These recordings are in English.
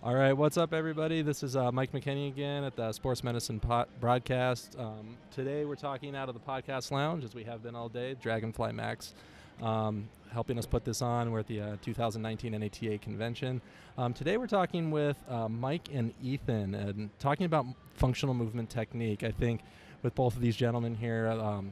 All right, what's up, everybody? This is Mike McKinney again at the Sports Medicine broadcast. Today we're talking out of the podcast lounge, as we have been all day. Dragonfly Max helping us put this on. We're at the 2019 NATA convention. Today we're talking with Mike and Ethan and talking about functional movement technique. I think with both of these gentlemen here,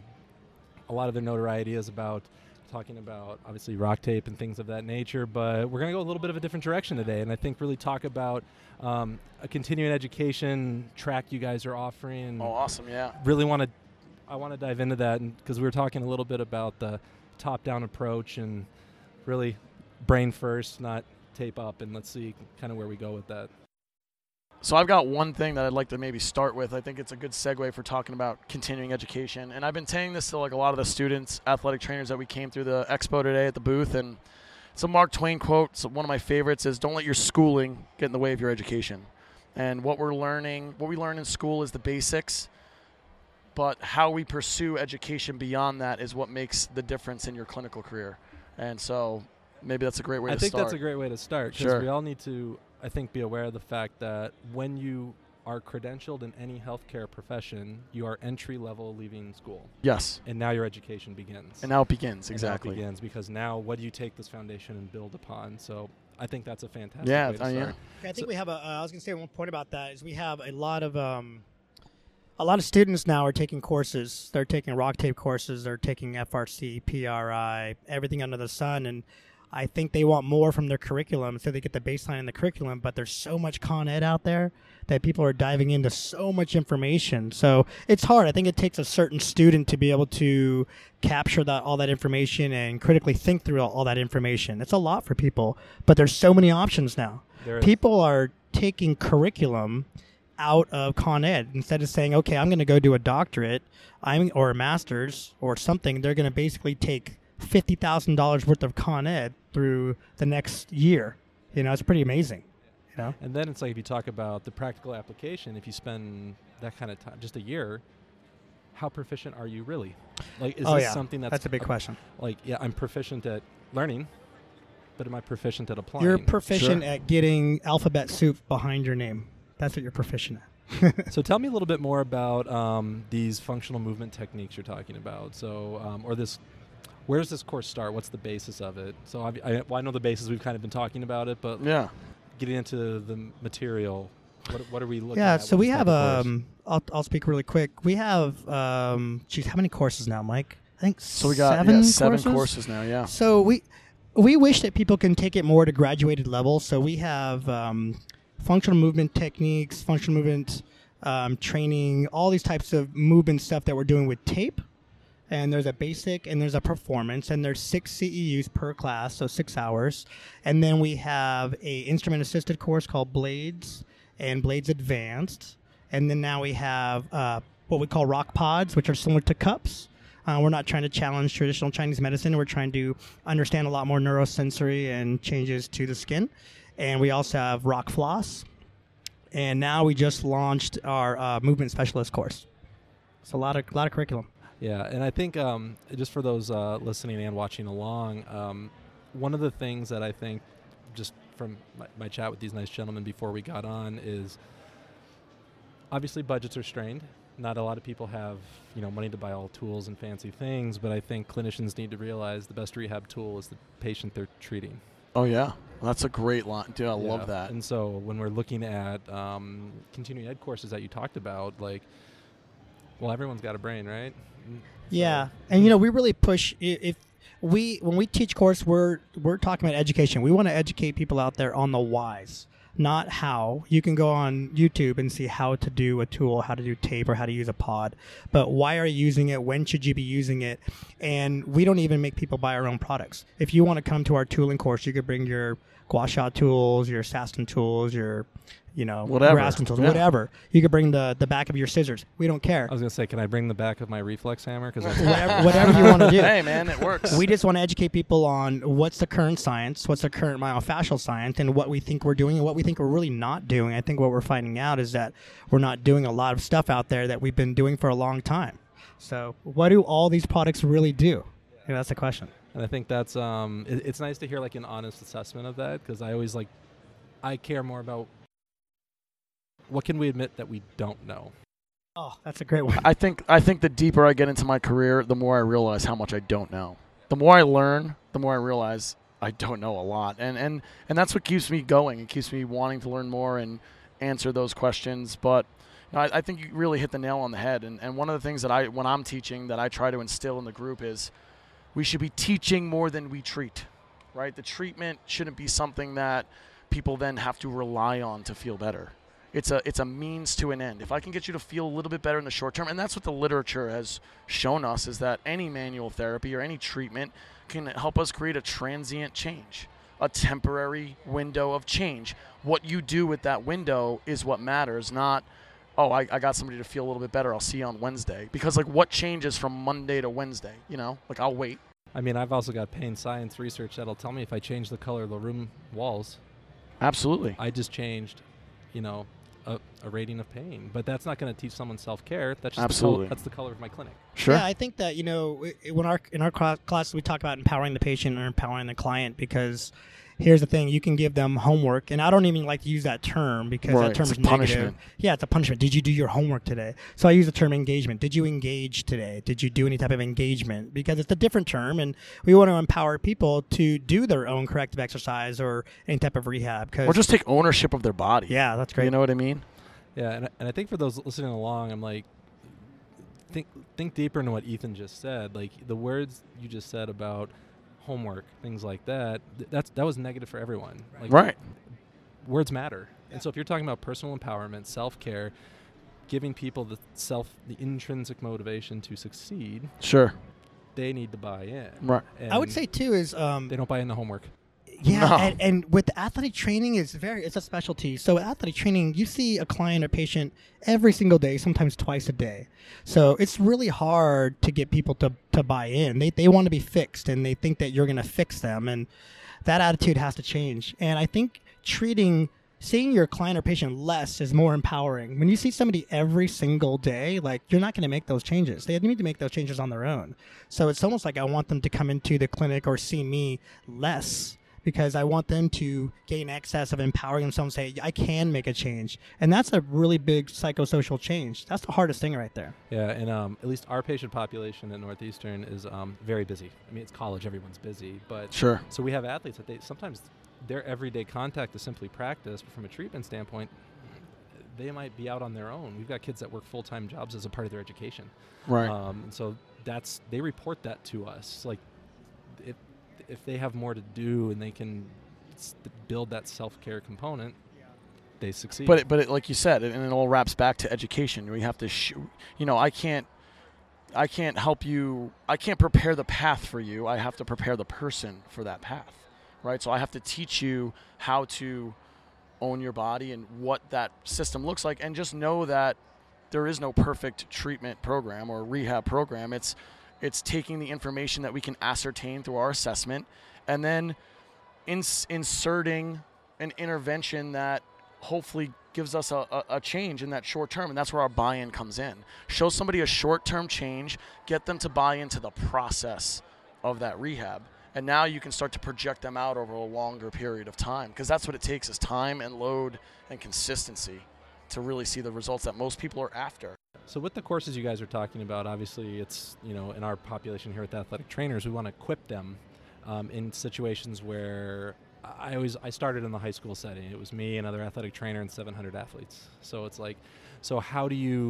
a lot of their notoriety is about talking about obviously rock tape and things of that nature, but we're going to go a little bit of a different direction today, and I think really talk about a continuing education track you guys are offering. Oh, awesome! Yeah. I want to dive into that because we were talking a little bit about the top-down approach and really brain first, not tape up, and let's see kind of where we go with that. So I've got one thing that I'd like to maybe start with. I think it's a good segue for talking about continuing education. And I've been saying this to like a lot of the students, athletic trainers that we came through the expo today at the booth. And it's a Mark Twain quote. So one of my favorites is, "Don't let your schooling get in the way of your education." And what we learn in school is the basics, but how we pursue education beyond that is what makes the difference in your clinical career. And so maybe that's a great way to start. I think that's a great way to start, because Sure. we all need to, I think, be aware of the fact that when you are credentialed in any healthcare profession, you are entry level leaving school. Yes. And now your education begins. And now it begins, exactly. And now it begins, because now what do you take this foundation and build upon? So I think that's a fantastic Yeah, way to start. yeah. I think we have I was going to say one point about that is we have a lot of students now are taking courses. They're taking rock tape courses. They're taking FRC, PRI, everything under the sun, and I think they want more from their curriculum, so they get the baseline in the curriculum, but there's so much Con Ed out there that people are diving into so much information. So it's hard. I think it takes a certain student to be able to capture all that information and critically think through all that information. It's a lot for people, but there's so many options now. People are taking curriculum out of Con Ed. Instead of saying, okay, I'm going to go do a doctorate or a master's or something, they're going to basically take $50,000 worth of Con Ed through the next year. It's pretty amazing. And then it's like, if you talk about the practical application, if you spend that kind of time, just a year, how proficient are you really? Like, is this something that's a big question. Like, yeah, I'm proficient at learning, but am I proficient at applying? You're proficient Sure. at getting alphabet soup behind your name. That's what you're proficient at. So tell me a little bit more about these functional movement techniques you're talking about. So, where does this course start? What's the basis of it? So I know the basis. We've kind of been talking about it, but Yeah. getting into the material, what are we looking at? Yeah, so What we is have, type of course? I'll speak really quick. We have, how many courses now, Mike? I think So we got seven courses now, yeah. So we wish that people can take it more to graduated level. So we have functional movement techniques, functional movement training, all these types of movement stuff that we're doing with tape. And there's a basic and there's a performance, and there's 6 CEUs per class, so 6 hours. And then we have a instrument assisted course called Blades and Blades Advanced. And then now we have what we call rock pods, which are similar to cups. We're not trying to challenge traditional Chinese medicine. We're trying to understand a lot more neurosensory and changes to the skin. And we also have rock floss. And now we just launched our movement specialist course. So a lot of curriculum. Yeah, and I think just for those listening and watching along, one of the things that I think, just from my chat with these nice gentlemen before we got on, is obviously budgets are strained. Not a lot of people have money to buy all tools and fancy things, but I think clinicians need to realize the best rehab tool is the patient they're treating. Oh, yeah. Well, that's a great line. Dude, I love that. And so when we're looking at continuing ed courses that you talked about, like, well, everyone's got a brain, right? Yeah, and we really push. When we teach course, we're talking about education. We want to educate people out there on the whys, not how. You can go on YouTube and see how to do a tool, how to do tape, or how to use a pod. But why are you using it? When should you be using it? And we don't even make people buy our own products. If you want to come to our tooling course, you could bring your gua sha tools, your Saston tools, your whatever. Raskin tools, Yeah. whatever. You could bring the back of your scissors. We don't care. I was going to say, can I bring the back of my reflex hammer? Because whatever you want to do. Hey, man, it works. We just want to educate people on what's the current science, what's the current myofascial science, and what we think we're doing and what we think we're really not doing. I think what we're finding out is that we're not doing a lot of stuff out there that we've been doing for a long time. So what do all these products really do? That's the question. And I think that's it's nice to hear like an honest assessment of that, because I always I care more about what can we admit that we don't know? Oh, that's a great one. I think the deeper I get into my career, the more I realize how much I don't know. The more I learn, the more I realize I don't know a lot. And that's what keeps me going. It keeps me wanting to learn more and answer those questions. But I think you really hit the nail on the head. And one of the things that when I'm teaching, that I try to instill in the group is we should be teaching more than we treat, right? The treatment shouldn't be something that people then have to rely on to feel better. It's a means to an end. If I can get you to feel a little bit better in the short term, and that's what the literature has shown us, is that any manual therapy or any treatment can help us create a transient change, a temporary window of change. What you do with that window is what matters, not, oh, I got somebody to feel a little bit better, I'll see you on Wednesday. Because, like, what changes from Monday to Wednesday? Like, I'll wait. I mean, I've also got pain science research that'll tell me if I change the color of the room walls. Absolutely. I just changed, a rating of pain, but that's not going to teach someone self-care. That's just Absolutely. That's the color of my clinic. Sure. Yeah, I think that when in our class we talk about empowering the patient and empowering the client, because here's the thing: you can give them homework, and I don't even like to use that term because that term is negative. Punishment. Yeah, it's a punishment. Did you do your homework today? So I use the term engagement. Did you engage today? Did you do any type of engagement? Because it's a different term, and we want to empower people to do their own corrective exercise or any type of rehab. Or just take ownership of their body. Yeah, that's great. You know what I mean? Yeah, and I think for those listening along, I'm like, think deeper into what Ethan just said. Like, the words you just said about homework, things like that, that was negative for everyone. Like, right. Words matter. And so if you're talking about personal empowerment, self-care, giving people the intrinsic motivation to succeed, sure, they need to buy in. Right. And I would say too is they don't buy into homework. Yeah, No. and with athletic training, it's a specialty. So with athletic training, you see a client or patient every single day, sometimes twice a day. So it's really hard to get people to buy in. They want to be fixed, and they think that you're going to fix them, and that attitude has to change. And I think seeing your client or patient less is more empowering. When you see somebody every single day, like, you're not going to make those changes. They need to make those changes on their own. So it's almost like I want them to come into the clinic or see me less, because I want them to gain access of empowering themselves and say, I can make a change. And that's a really big psychosocial change. That's the hardest thing right there. Yeah, and at least our patient population at Northeastern is very busy. I mean, it's college, everyone's busy. But sure. So we have athletes that sometimes their everyday contact is simply practice, but from a treatment standpoint, they might be out on their own. We've got kids that work full-time jobs as a part of their education. Right. And so they report that to us. Like, if they have more to do and they can build that self-care component, they succeed. But like you said, and it all wraps back to education. We have to, I can't help you. I can't prepare the path for you. I have to prepare the person for that path, right? So I have to teach you how to own your body and what that system looks like, and just know that there is no perfect treatment program or rehab program. It's taking the information that we can ascertain through our assessment and then inserting an intervention that hopefully gives us a change in that short term, and that's where our buy-in comes in. Show somebody a short-term change, get them to buy into the process of that rehab, and now you can start to project them out over a longer period of time, because that's what it takes, is time and load and consistency to really see the results that most people are after. So with the courses you guys are talking about, obviously it's, in our population here at the Athletic Trainers, we want to equip them in situations where I started in the high school setting. It was me, another athletic trainer, and 700 athletes. So it's like, how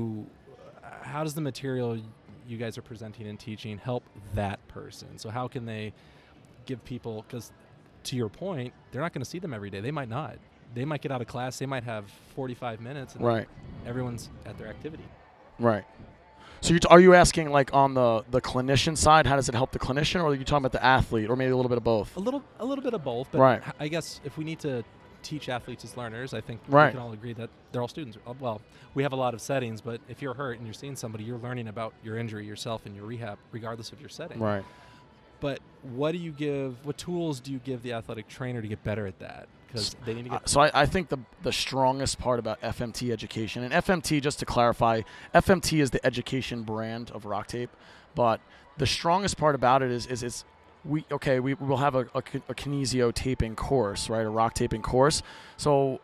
does the material you guys are presenting and teaching help that person? So how can they give people, because to your point, they're not going to see them every day. They might not. They might get out of class, they might have 45 minutes, and right. Everyone's at their activity. Right. So are you asking, like, on the clinician side, how does it help the clinician, or are you talking about the athlete, or maybe a little bit of both? A little bit of both. But right. I guess if we need to teach athletes as learners, I think right. we can all agree that they're all students. Well, we have a lot of settings, but if you're hurt and you're seeing somebody, you're learning about your injury yourself and your rehab, regardless of your setting. Right. But what tools do you give the athletic trainer to get better at that? Because they need to get. So I think the strongest part about FMT education, and FMT, just to clarify, FMT is the education brand of Rock Tape, but the strongest part about it is we will have a kinesio taping course, right? A rock taping course. So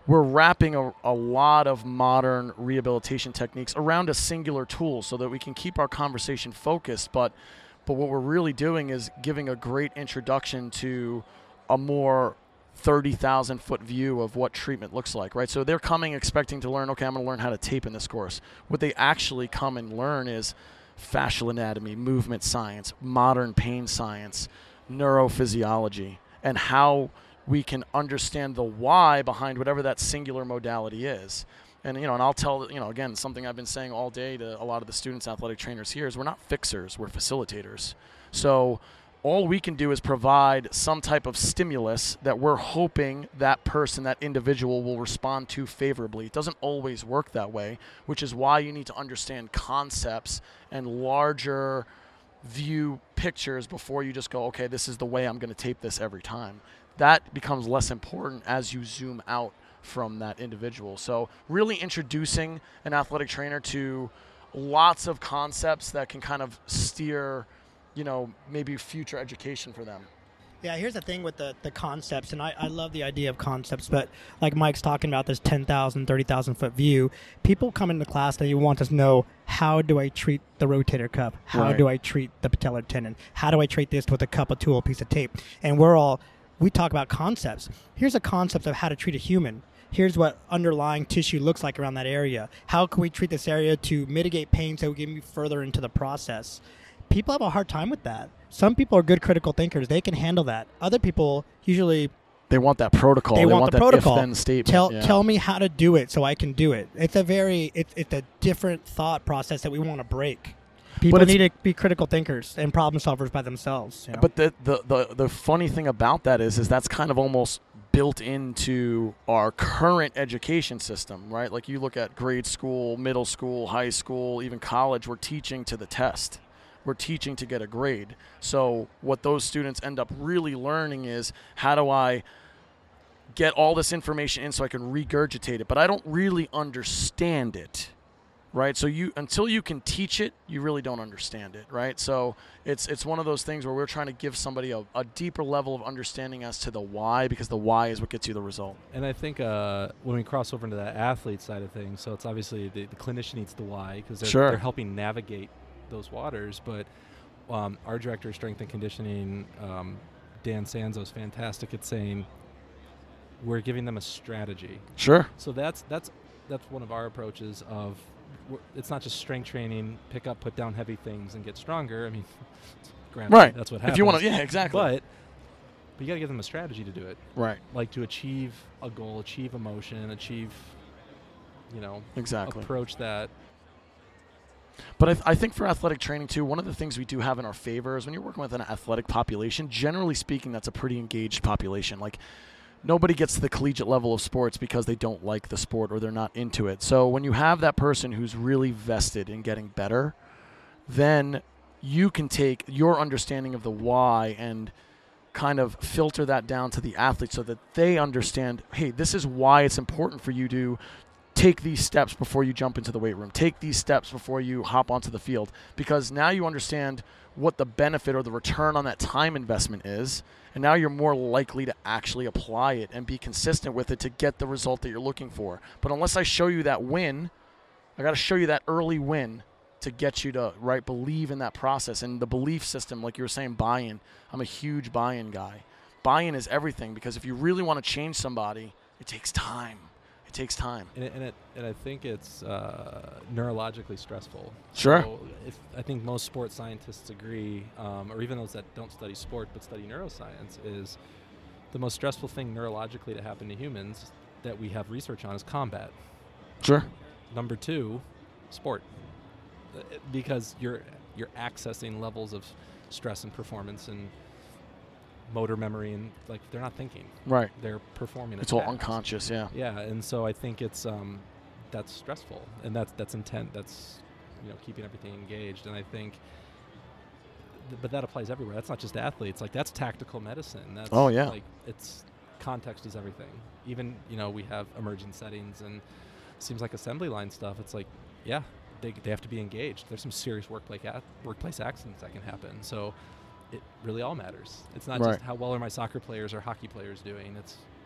we're wrapping a lot of modern rehabilitation techniques around a singular tool so that we can keep our conversation focused. But what we're really doing is giving a great introduction to a more 30,000 foot view of what treatment looks like, right? So they're coming expecting to learn, okay, I'm going to learn how to tape in this course. What they actually come and learn is fascial anatomy, movement science, modern pain science, neurophysiology, and how we can understand the why behind whatever that singular modality is. And, and I'll tell, again, something I've been saying all day to a lot of the students, athletic trainers here, is we're not fixers, we're facilitators. So all we can do is provide some type of stimulus that we're hoping that person, that individual, will respond to favorably. It doesn't always work that way, which is why you need to understand concepts and larger view pictures before you just go, okay, this is the way I'm going to tape this every time. That becomes less important as you zoom out from that individual. So really introducing an athletic trainer to lots of concepts that can kind of steer, maybe future education for them. Yeah, here's the thing with the concepts, and I love the idea of concepts, but like Mike's talking about this 10,000, 30,000 foot view, people come into class that you want to know, how do I treat the rotator cuff? How do I treat the patellar tendon? How do I treat this with a cup, a tool, a piece of tape? And we talk about concepts. Here's a concept of how to treat a human. Here's what underlying tissue looks like around that area. How can we treat this area to mitigate pain so we can move further into the process? People have a hard time with that. Some people are good critical thinkers. They can handle that. Other people usually... They want that protocol. They want the protocol. If-then statement. Tell me how to do it so I can do it. It's a different thought process that we want to break. People need to be critical thinkers and problem solvers by themselves. But the funny thing about that is that's kind of almost built into our current education system, right? Like you look at grade school, middle school, high school, even college, we're teaching to the test. We're teaching to get a grade. So what those students end up really learning is, how do I get all this information in so I can regurgitate it? But I don't really understand it, right? So until you can teach it, you really don't understand it, right? So it's one of those things where we're trying to give somebody a deeper level of understanding as to the why, because the why is what gets you the result. And I think when we cross over into that athlete side of things, so it's obviously the clinician needs the why, because they're helping navigate those waters. But our director of strength and conditioning, Dan Sanzo, is fantastic at saying we're giving them a strategy. Sure. So that's one of our approaches of, it's not just strength training, pick up, put down heavy things and get stronger. I mean, granted, right. That's what happens. If you want to, yeah, exactly. But you got to give them a strategy to do it. Right. Like to achieve a goal, achieve a motion, exactly. Approach that. But I think for athletic training, too, one of the things we do have in our favor is when you're working with an athletic population, generally speaking, that's a pretty engaged population. Like, nobody gets to the collegiate level of sports because they don't like the sport or they're not into it. So when you have that person who's really vested in getting better, then you can take your understanding of the why and kind of filter that down to the athlete so that they understand, hey, this is why it's important for you to take these steps before you jump into the weight room. Take these steps before you hop onto the field, because now you understand what the benefit or the return on that time investment is, and now you're more likely to actually apply it and be consistent with it to get the result that you're looking for. But unless I show you that win, I got to show you that early win to get you to believe in that process. And the belief system, like you were saying, buy-in. I'm a huge buy-in guy. Buy-in is everything, because if you really want to change somebody, it takes time. Takes time, and I think it's neurologically stressful. Sure. So I think most sports scientists agree, or even those that don't study sport but study neuroscience, is the most stressful thing neurologically to happen to humans that we have research on is combat. Sure. Number 2, sport, because you're accessing levels of stress and performance and motor memory, and like they're not thinking. Right. They're performing. It's all unconscious, yeah. Yeah, and so I think it's that's stressful, and that's intent. That's keeping everything engaged, and I think. But that applies everywhere. That's not just athletes. Like that's tactical medicine. That's, oh yeah. Like it's context is everything. Even we have emergent settings, and it seems like assembly line stuff. It's like they have to be engaged. There's some serious workplace accidents that can happen. So. It really all matters. It's not just how well are my soccer players or hockey players doing. It's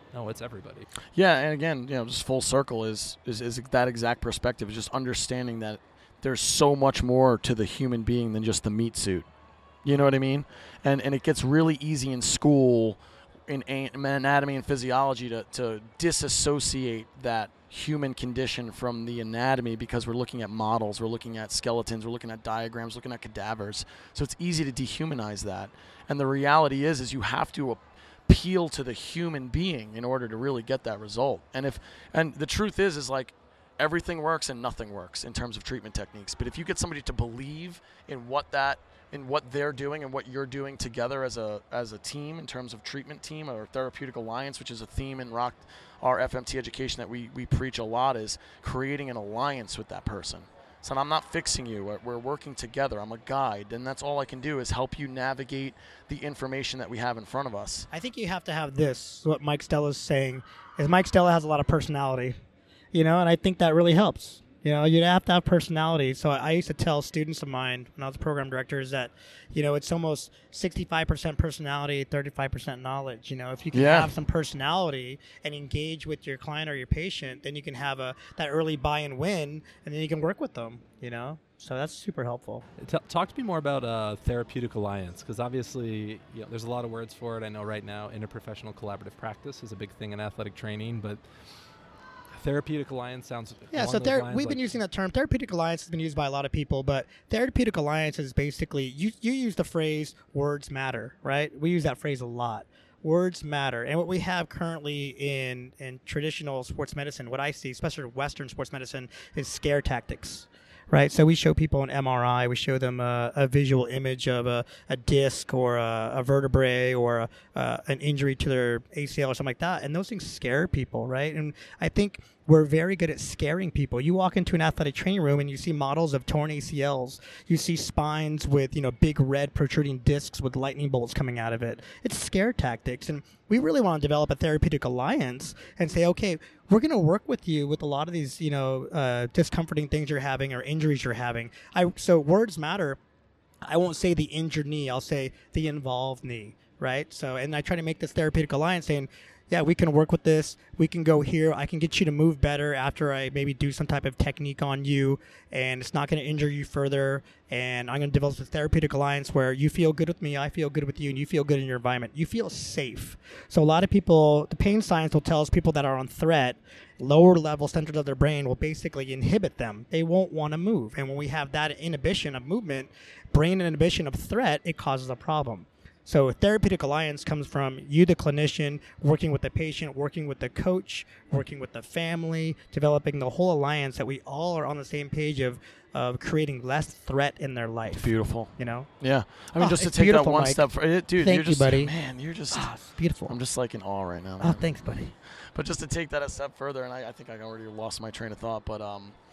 No, it's everybody. Yeah, and again, just full circle is that exact perspective. Is just understanding that there's so much more to the human being than just the meat suit. You know what I mean? And it gets really easy in school, in anatomy and physiology, to disassociate that human condition from the anatomy, because we're looking at models, we're looking at skeletons, we're looking at diagrams, looking at cadavers. So it's easy to dehumanize that. And the reality is you have to appeal to the human being in order to really get that result. And the truth is like everything works and nothing works in terms of treatment techniques. But if you get somebody to believe in what they're doing and what you're doing together as a team in terms of treatment team or therapeutic alliance, which is a theme in our FMT education that we preach a lot, is creating an alliance with that person. So I'm not fixing you. We're working together. I'm a guide, and that's all I can do is help you navigate the information that we have in front of us. I think you have to have this. What Mike Stella's saying is Mike Stella has a lot of personality, and I think that really helps. You have to have personality. So I used to tell students of mine when I was a program director is that, it's almost 65% personality, 35% knowledge. If you can have some personality and engage with your client or your patient, then you can have that early buy-in win, and then you can work with them, So that's super helpful. Talk to me more about therapeutic alliance, because obviously there's a lot of words for it. I know right now interprofessional collaborative practice is a big thing in athletic training, but therapeutic alliance sounds we've been using that term. Therapeutic alliance has been used by a lot of people, but therapeutic alliance is basically you use the phrase words matter, right? We use that phrase a lot. Words matter. And what we have currently in traditional sports medicine, what I see, especially Western sports medicine, is scare tactics. Right, so we show people an MRI. We show them a visual image of a disc or a vertebrae or an injury to their ACL or something like that, and those things scare people, right? And I think we're very good at scaring people. You walk into an athletic training room and you see models of torn ACLs. You see spines with big red protruding discs with lightning bolts coming out of it. It's scare tactics, and we really want to develop a therapeutic alliance and say, okay, we're going to work with you with a lot of these, discomforting things you're having or injuries you're having. So words matter. I won't say the injured knee. I'll say the involved knee, right? So, and I try to make this therapeutic alliance saying, yeah, we can work with this. We can go here. I can get you to move better after I maybe do some type of technique on you, and it's not going to injure you further. And I'm going to develop this therapeutic alliance where you feel good with me, I feel good with you, and you feel good in your environment. You feel safe. So a lot of people, the pain science will tell us people that are on threat, lower level centers of their brain will basically inhibit them. They won't want to move. And when we have that inhibition of movement, brain inhibition of threat, it causes a problem. So therapeutic alliance comes from you, the clinician, working with the patient, working with the coach, working with the family, developing the whole alliance that we all are on the same page of creating less threat in their life. Beautiful. Yeah. I mean, just to take that one step further, dude, Thank you, buddy. Man, you're just it's beautiful. I'm just like in awe right now, man. Oh, thanks, buddy. But just to take that a step further, and I think I already lost my train of thought, but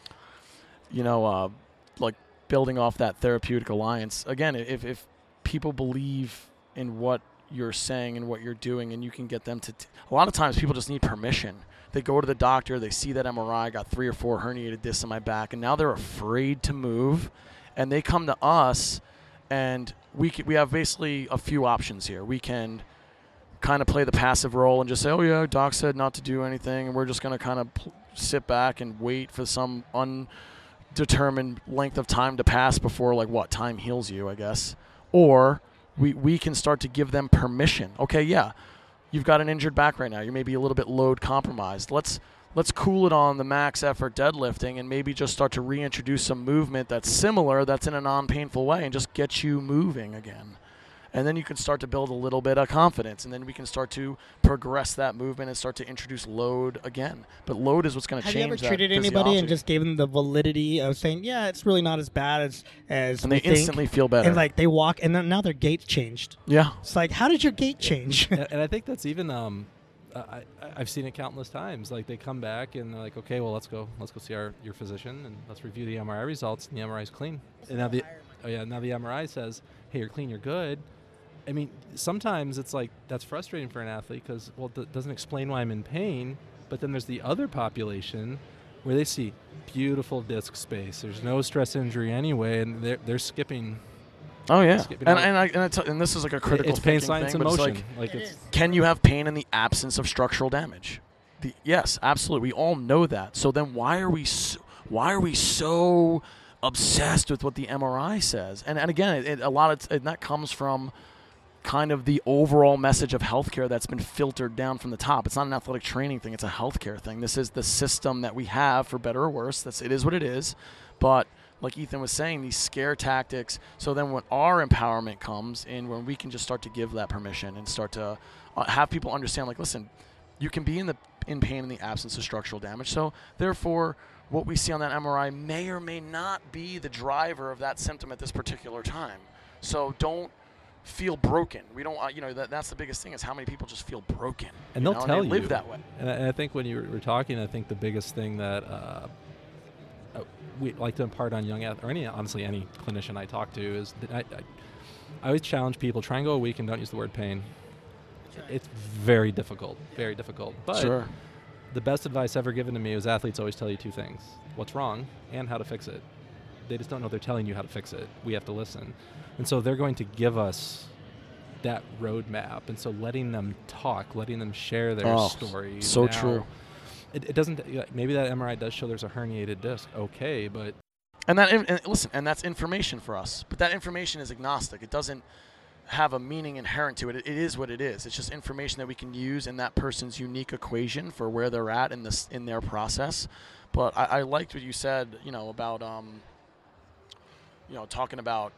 like building off that therapeutic alliance again, if people believe in what you're saying and what you're doing, and you can get them to a lot of times people just need permission. They go to the doctor, they see that MRI, I got 3 or 4 herniated discs in my back, and now they're afraid to move, and they come to us, and we have basically a few options here. We can kind of play the passive role and just say, oh yeah, doc said not to do anything, and we're just going to kind of sit back and wait for some undetermined length of time to pass before time heals you, I guess. Or we can start to give them permission. Okay, yeah, you've got an injured back right now. You may be a little bit load compromised. Let's cool it on the max effort deadlifting and maybe just start to reintroduce some movement that's similar, that's in a non-painful way, and just get you moving again. And then you can start to build a little bit of confidence, and then we can start to progress that movement and start to introduce load again. But load is what's going to change that. Have you ever treated anybody and just gave them the validity of saying, yeah, it's really not as bad as and they instantly feel better. And they walk, and then now their gait's changed. Yeah. It's like, how did your gait change? And I think that's even I've seen it countless times. Like they come back and they're like, okay, well let's go see your physician and let's review the MRI results. And the MRI is clean. And now the MRI says, hey, you're clean, you're good. I mean, sometimes it's like that's frustrating for an athlete because, well, it doesn't explain why I'm in pain. But then there's the other population where they see beautiful disc space. There's no stress injury anyway, and they're skipping Oh yeah, Skip it out. and this is like a critical It's pain, thinking science, thing, and but motion. it's Like It it's is. can you have pain in the absence of structural damage? Yes, absolutely. We all know that. So then why are we so obsessed with what the MRI says? And again, that comes from kind of the overall message of healthcare that's been filtered down from the top. It's not an athletic training thing. It's a healthcare thing. This is the system that we have, for better or worse. It is what it is. But like Ethan was saying, these scare tactics. So then when our empowerment comes in, when we can just start to give that permission and start to have people understand, like, listen, you can be in pain in the absence of structural damage. So therefore, what we see on that MRI may or may not be the driver of that symptom at this particular time. So don't feel broken. We don't, that's the biggest thing, is how many people just feel broken. and they'll tell they you live that way. And I think when you were talking, I think the biggest thing that we like to impart on young or any clinician I talk to is that I always challenge people: try and go a week and don't use the word pain. It's very difficult, very difficult. But Sure. the best advice ever given to me was athletes always tell you two things: what's wrong and how to fix it. They just don't know they're telling you how to fix it. We have to listen. And so they're going to give us that roadmap. And so letting them talk, letting them share their story. So now, true. It doesn't, maybe that MRI does show there's a herniated disc. Okay, but. And listen, that's information for us. But that information is agnostic. It doesn't have a meaning inherent to it. It is what it is. It's just information that we can use in that person's unique equation for where they're at in their process. But I liked what you said, about talking about.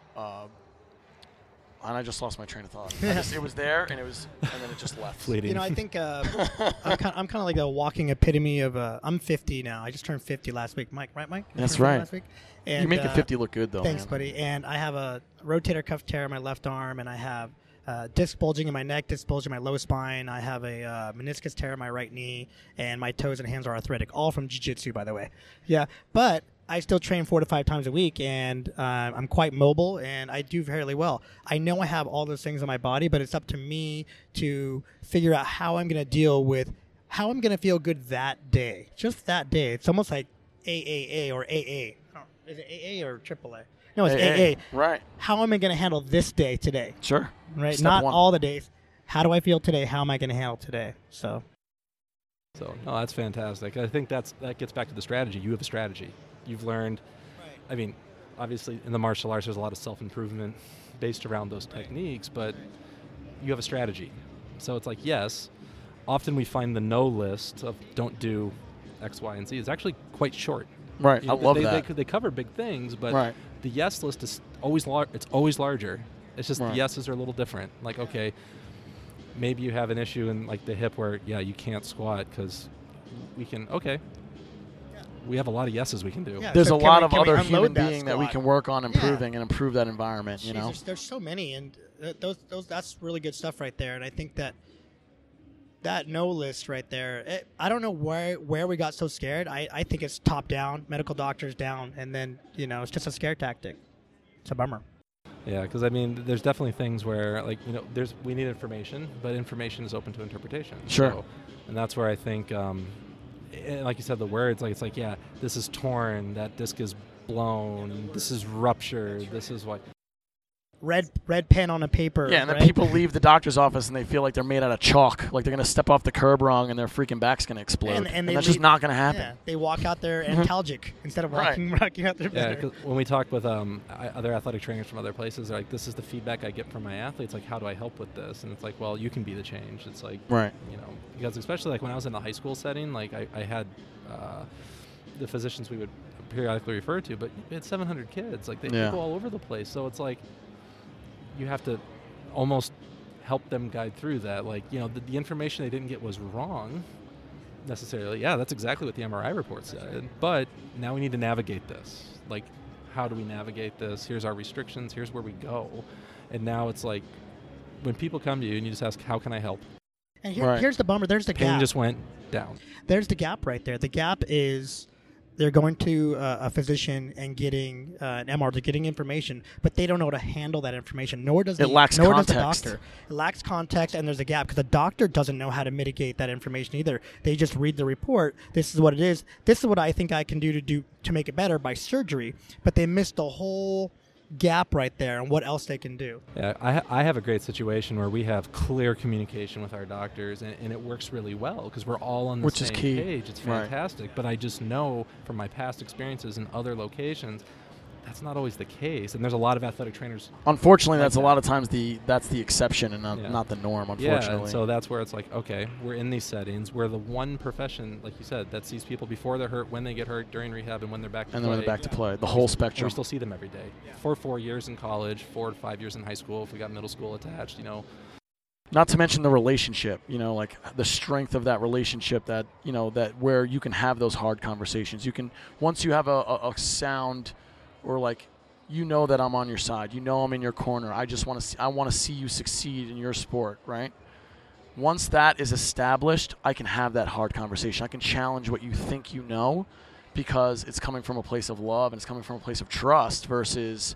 And I just lost my train of thought. It was there, and then it just left. Fleeting. I think I'm kind of like a walking epitome of. I'm 50 now. I just turned 50 last week. Mike, right, Mike? That's right. Last week? And, You make the 50 look good, though. Thanks, man. buddy. And I have a rotator cuff tear in my left arm, and I have disc bulging in my neck, disc bulging in my low spine. I have a meniscus tear in my right knee, and my toes and hands are arthritic, all from jiu-jitsu, by the way. Yeah, but I still train 4 to 5 times a week, and I'm quite mobile, and I do fairly well. I know I have all those things in my body, but it's up to me to figure out how I'm going to deal with how I'm going to feel good that day, just that day. It's almost like AAA or AA. Is it AA or AAA? No, it's AA. Right. How am I going to handle this day today? Sure. Right. Step Not one. all the days. How do I feel today? How am I going to handle today? So No, that's fantastic. I think that gets back to the strategy. You have a strategy. You've learned. Right. I mean, obviously in the martial arts, there's a lot of self-improvement based around those techniques, but you have a strategy. So it's like, yes, often we find the no list of don't do X, Y, and Z is actually quite short. Right. You I know, love they, that. They cover big things, but Right. the yes list is always it's always larger. It's just Right. the yeses are a little different. Like, okay, maybe you have an issue in like the hip where, you can't squat because we have a lot of yeses we can do. Yeah. There's So a can lot we- of can we other unload human that being that we squat? can work on improving Yeah. and improve that environment, you Jeez, know? there's so many, and that's really good stuff right there. And I think that no list right there, I don't know where we got so scared. I think it's top down, medical doctors down, and then it's just a scare tactic. It's a bummer. Yeah, because I mean, there's definitely things where we need information, but information is open to interpretation. Sure. So, and that's where I think, like you said, the words, like it's like, yeah, this is torn, that disc is blown, this is ruptured, this is what. Red pen on a paper. Yeah, and then right? people leave the doctor's office and they feel like they're made out of chalk, like they're going to step off the curb wrong and their freaking back's going to explode. And they that's just leave- not going to happen. Yeah, they walk out there antalgic instead of walking out there Yeah, better. 'cause when we talk with other athletic trainers from other places, they're like, this is the feedback I get from my athletes. Like, how do I help with this? And it's like, well, you can be the change. It's like, Right. Because especially like when I was in the high school setting, like I had the physicians we would periodically refer to, but we had 700 kids. Like they go all over the place. So it's like you have to almost help them guide through that. Like, the information they didn't get was wrong necessarily. Yeah, that's exactly what the MRI report said. But now we need to navigate this. Like, how do we navigate this? Here's our restrictions. Here's where we go. And now it's like when people come to you and you just ask, how can I help? And here's the bummer. There's the Pain gap. just went down. There's the gap right there. The gap is they're going to a physician and getting an MR, they're getting information, but they don't know how to handle that information. Nor does It lacks nor does the context. doctor. It lacks context, and there's a gap because the doctor doesn't know how to mitigate that information either. They just read the report. This is what it is. This is what I think I can do to make it better by surgery. But they missed the whole gap right there and what else they can do. Yeah, I have a great situation where we have clear communication with our doctors, and it works really well because we're all on the same page. It's fantastic. Right. But I just know from my past experiences in other locations, that's not always the case, and there's a lot of athletic trainers. Unfortunately, that's a lot of times that's the exception and not the norm, unfortunately. Yeah, and so that's where it's like, okay, we're in these settings. We're the one profession, like you said, that sees people before they're hurt, when they get hurt, during rehab, and when they're back to play. And then when they're back to play, the whole spectrum. We still see them every day. For 4 years in college, 4 to 5 years in high school, if we got middle school attached, Not to mention the relationship, like the strength of that relationship that where you can have those hard conversations. You can, once you have a sound or that I'm on your side, I'm in your corner. I want to see you succeed in your sport, right? Once that is established, I can have that hard conversation. I can challenge what you think you know because it's coming from a place of love and it's coming from a place of trust versus,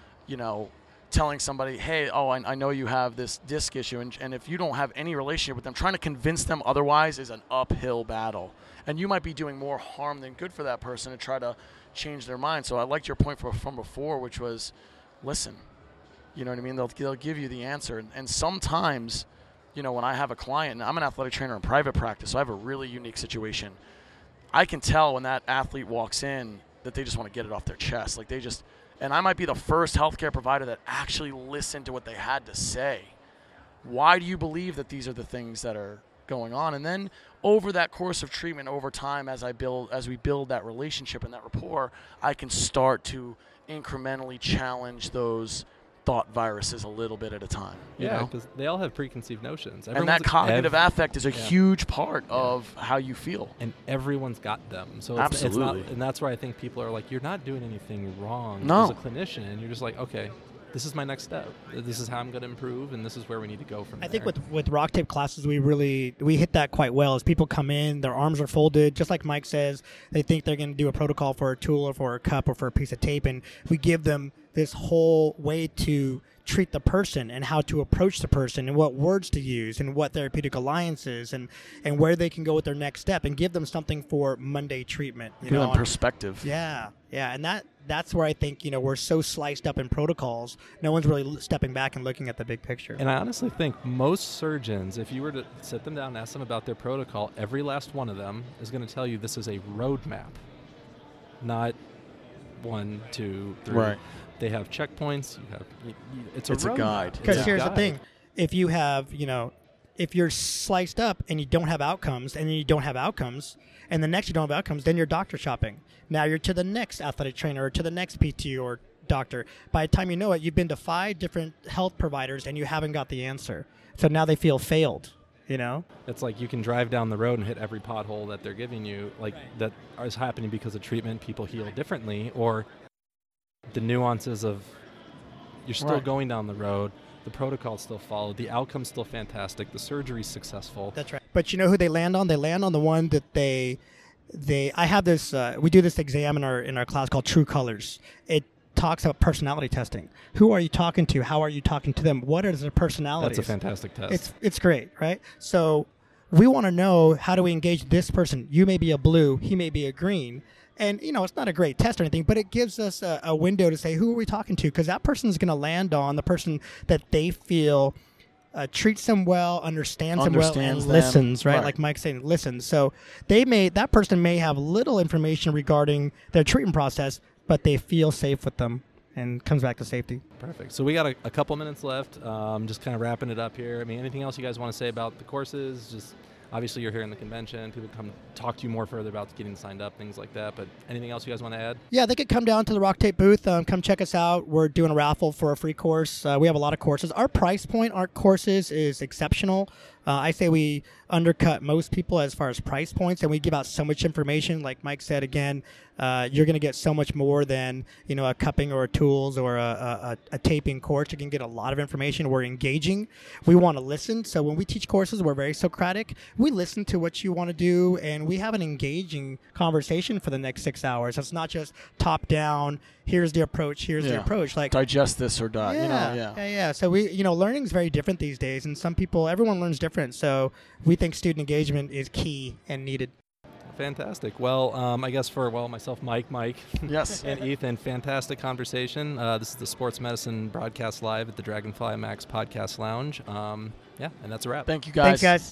telling somebody, hey, I know you have this disc issue, and if you don't have any relationship with them, trying to convince them otherwise is an uphill battle. And you might be doing more harm than good for that person to try to change their mind. So I liked your point from before, which was, listen, you know what I mean? They'll give you the answer. And sometimes, when I have a client, and I'm an athletic trainer in private practice, so I have a really unique situation. I can tell when that athlete walks in that they just want to get it off their chest. And I might be the first healthcare provider that actually listened to what they had to say. Why do you believe that these are the things that are going on? And then over that course of treatment, over time, as we build that relationship and that rapport, I can start to incrementally challenge those thought viruses a little bit at a time. Yeah, because they all have preconceived notions. And that cognitive affect is a huge part of how you feel. And everyone's got them. So Absolutely. It's not, and that's where I think people are like, you're not doing anything wrong as a clinician. And you're just like, okay, this is my next step. This is how I'm going to improve, and this is where we need to go from there. I think with rock tape classes, we hit that quite well. As people come in, their arms are folded, just like Mike says. They think they're going to do a protocol for a tool or for a cup or for a piece of tape, and we give them this whole way to treat the person and how to approach the person and what words to use and what therapeutic alliances and where they can go with their next step and give them something for Monday treatment. Give them perspective. Yeah, and that's where I think, we're so sliced up in protocols, no one's really stepping back and looking at the big picture. And I honestly think most surgeons, if you were to sit them down and ask them about their protocol, every last one of them is going to tell you this is a roadmap, not 1, 2, 3. Right. They have checkpoints. It's a guide. Because here's the thing. If you have, if you're sliced up and you don't have outcomes and then you don't have outcomes and the next you don't have outcomes, then you're doctor shopping. Now you're to the next athletic trainer or to the next PT or doctor. By the time you know it, you've been to 5 different health providers and you haven't got the answer. So now they feel failed. It's like you can drive down the road and hit every pothole that they're giving you, that is happening because of treatment. People heal differently, or the nuances of you're still going down the road, the protocol's still followed, the outcome's still fantastic, the surgery's successful. That's right. But you know who they land on? They land on the one that I have this, we do this exam in our class called True Colors. It talks about personality testing. Who are you talking to? How are you talking to them? What is their personalities? That's a fantastic test. It's great, right? So we want to know, how do we engage this person? You may be a blue, he may be a green. And, it's not a great test or anything, but it gives us a window to say, who are we talking to? Because that person is going to land on the person that they feel treats them well, understands them well, and listens, right? Like Mike's saying, listens. So that person may have little information regarding their treatment process, but they feel safe with them, and comes back to safety. Perfect. So we got a couple minutes left. Just kind of wrapping it up here. I mean, anything else you guys want to say about the courses? Just obviously you're here in the convention. People come talk to you more further about getting signed up, things like that. But anything else you guys want to add? Yeah, they could come down to the Rock Tape booth. Come check us out. We're doing a raffle for a free course. We have a lot of courses. Our price point, our courses, is exceptional. I say we undercut most people as far as price points, and we give out so much information. Like Mike said, again, you're going to get so much more than a cupping or a tools or a taping course. You can get a lot of information. We're engaging. We want to listen. So when we teach courses, we're very Socratic. We listen to what you want to do, and we have an engaging conversation for the next 6 hours. It's not just top down. Here's the approach. Here's the approach. Like, digest this or die. Yeah. So learning is very different these days, and everyone learns different. So we think student engagement is key and needed. Fantastic. Well, I guess for myself, Mike, Yes. and Ethan, fantastic conversation. This is the Sports Medicine broadcast live at the Dragonfly Max Podcast Lounge. And that's a wrap. Thank you, guys. Thanks, guys.